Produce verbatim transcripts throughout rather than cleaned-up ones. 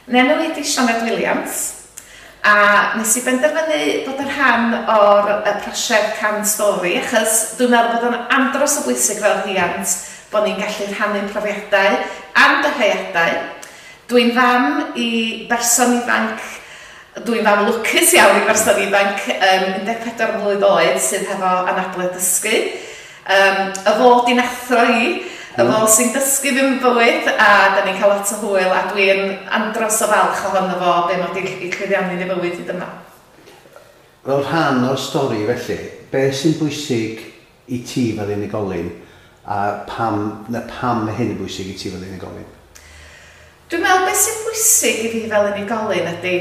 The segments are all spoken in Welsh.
Newid i Sioned Williams, a nes i benderfynu bod yn rhan o'r y prosiect Can Stori, achos dwi'n meddwl bod yn andros o bwysig fel rhiant bod ni'n gallu rhannu'n profiadau a'n dyheadau. Dwi'n fam i berson ifanc, dwi'n fam lwcus iawn i berson ifanc um, un deg pedwar mlwydd oed sydd hefo anabledd dysgu. Um, y fod i'n athro i, y fod sy'n dysgu fi'n bywyd, a da ni'n cael lot o hwyl, a dwi'n andros o falch ohono fo be mod i'n llwyddiannu'n ei bywyd hyd yma. Fel rhan o'r stori felly, be sy'n bwysig i ti fel unigolyn, a pam, na pam hyn yn bwysig i ti fel unigolyn? Dwi'n meddwl beth sy'n bwysig i fi fel unigolyn ydy,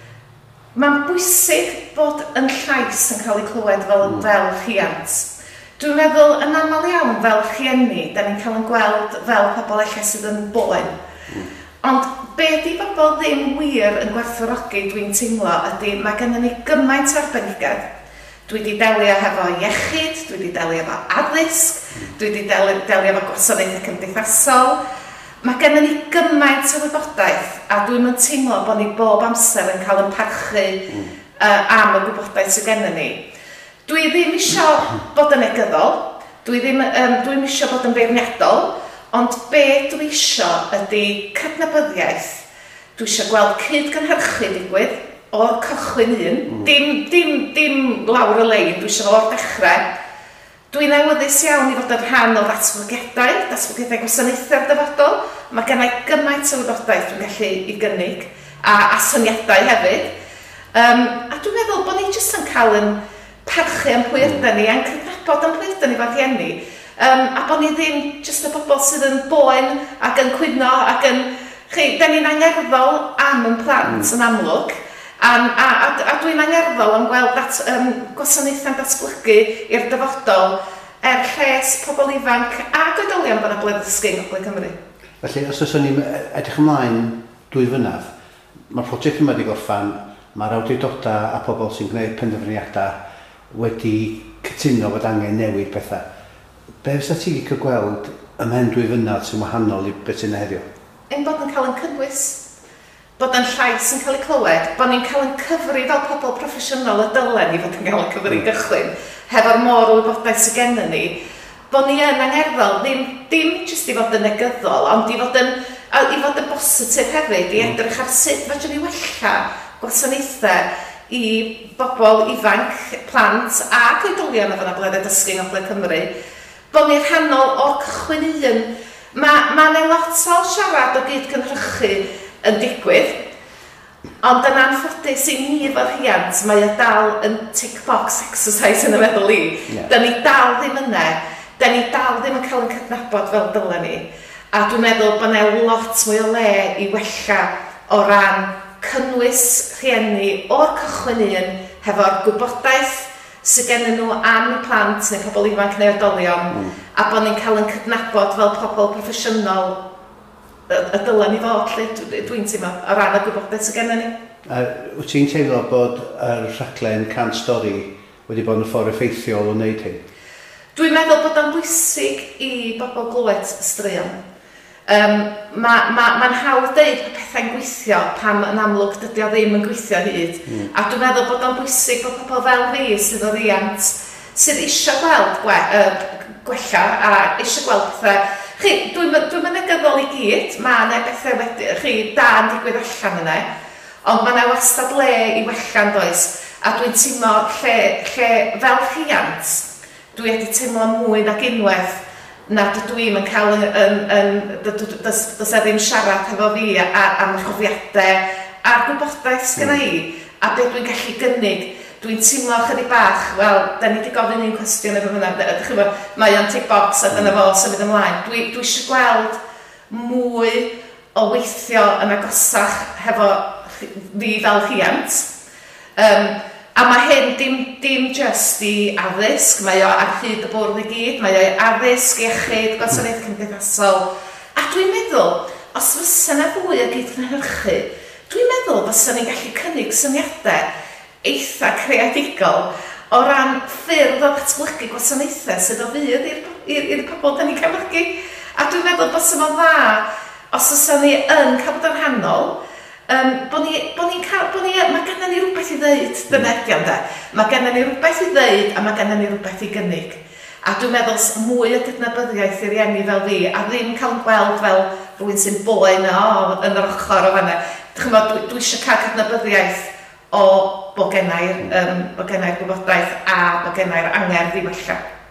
mae'n bwysig bod yn llais yn cael ei clywed fel, mm. fel rhiant. Dwi'n meddwl yn aml iawn fel rhieni, da ni'n cael yn gweld fel pobl eich sydd yn boen. Mm. Ond be di bobl ddim wir yn gwerthfawrogi dwi'n teimlo ydy mae gennym ni gymaint o arbenigedd. Dwi wedi delio hefo iechyd, dwi wedi delio efo addysg, dwi wedi delio, delio efo gwasanaethau cymdeithasol. Mae gennym ni gymaint o wybodaeth, a dwi'n mynd teimlo bod ni bob amser yn cael yn parchu mm. uh, am y gwybodaeth sydd gennym ni. Dwi ddim eisiau bod yn negyddol, dwi ddim um, dwi eisiau bod yn beirniadol, ond be dwi eisiau ydy cydnabyddiaeth. Dwi eisiau gweld cydgynhyrchu digwydd o'r cychwyn un, mm. dim, dim, dim lawr y lein, dwi eisiau o'r dechrau. Dwi'n awyddus iawn i fod yn rhan o ddatblygiadau, datblygiadau gwasanaethau'r dyfodol. Mae gennau gymaint o wybodaeth dwi'n gallu ei gynnig, a, a syniadau hefyd. Um, a dwi'n meddwl bod ni jyst yn cael yn parchu am pwy ydyn ni, a'n cydnabod am pwy ydyn ni fel rhieni. Um, a bod ni ddim jyst y bobl sydd yn boen ac yn cwyno ac yn... Chi, da ni'n angerddol am yn plant mm. yn amlwg, a, a, a, a dwi'n angerddol am gweld dat, um, gwasanaethau'n datblygu i'r dyfodol er lles pobl ifanc a oedolion fan anabledd dysgu yng Ngogledd Cymru. Felly, os oes ni'n edrych ymlaen dwy fynaf, mae'r prosiect yma wedi gorffan, mae'r awdurdodau a pobl sy'n gwneud penderfyniadau wedi cytuno bod angen newid pethau. Be fysa ti wedi cael gweld ym mhen dwy fynad sy'n wahanol i beth sy'n heddiw? Ein bod yn cael yn cynnwys, bod yn llais yn cael ei clywed, bod ni'n cael yn cyfri fel pobl proffesiynol y dylen i fod yn cael yn cyfri mm. gychwyn, hefo'r môr o wybodaeth sydd gennym ni, bod ni yn angerddol, ddim, dim jyst i fod yn negyddol, ond i fod yn, i fod yn bositif hefyd, i edrych ar sut fedrwn ni wella gwasanaethau i bobl ifanc, plant a oedolion o fan anabledd dysgu yng Ngogledd Cymru, bod ni'n rhannol o'r cychwyn un. Mae ma yna lot o siarad o gydgynhyrchu yn digwydd, ond yn anffodus i ni fel rhiant, mae o dal yn tick-box exercise yn y meddwl i. Yeah. Da ni dal ddim yna, da ni dal ddim yn cael yn cydnabod fel dylen ni. A dwi'n meddwl bod yna lot mwy o le i wella o ran cynnwys rhieni o'r cychwyn un hefo'r gwybodaeth sydd gennyn nhw am y plant neu pobl ifanc neu oedolion mm. a bod ni'n cael yn cydnabod fel pobl proffesiynol y, y dylen ni fod lle dwi'n teimlo o ran y gwybodaeth sydd gennyn ni. A wyt ti'n teimlo bod yr rhaglen Can Stori wedi bod yn ffordd effeithiol o wneud hyn? Dwi'n meddwl bod o'n bwysig i bobl glywed y straeon. Um, Mae'n ma, ma hawdd dweud bod pethau'n gweithio pam yn amlwg dydy o ddim yn gweithio hyd. Mm. A dwi'n meddwl bod o'n bwysig bod pobl fel fi sydd o riant sydd eisiau gweld gwe, uh, gwella a eisiau gweld pethau. Chi, dwi'n dwi negyddol i gyd, mae yna bethau wedi, chi, da yn digwydd allan yna, ond mae yna wastad le i wella'n does. A dwi'n teimlo lle, lle fel rhiant, dwi wedi teimlo mwy nag unwaith na dydw i'm yn cael yn, yn, yn dys e ddim siarad hefo fi am chofiadau a'r gwybodaeth sgynna i a be dwi'n gallu gynnig. Dwi'n teimlo chydig bach, wel, da ni wedi gofyn un cwestiwn efo hwnna, mae o'n tick-box a dyna fo symud ymlaen. Dwi, dwi eisiau gweld mwy o weithio yn agosach hefo fi fel rhiant. Um, A mae hyn dim, dim just i addysg, mae o ar hyd y bwrdd i gyd, mae o addysg, iechyd, gwasanaeth cymdeithasol. A dwi'n meddwl, os fysa yna fwy o gydgynhyrchu, dwi'n meddwl fysa ni'n gallu cynnig syniadau eitha creadigol o ran ffyrdd o ddatblygu gwasanaethau sydd o fydd i'r pobl da ni'n cefnogi. A dwi'n meddwl fysa fo'n dda os fysa ni yn cael bod yn rhannol, um, bod ni, bo ni'n cael, bo ni, mae gennym ni rhywbeth i ddeud, dyna ydi ond e. Mae gennym ni rhywbeth i ddeud a mae gennym ni rhywbeth i gynnig. A dwi'n meddwl mwy o gydnabyddiaeth i rieni fel fi, a ddim cael gweld fel rhywun sy'n boen o yn yr ochr o fanna. Dwi, dwi eisiau cael cydnabyddiaeth o bo gennau'r um, gwybodaeth a bo gennau'r angerdd i wella.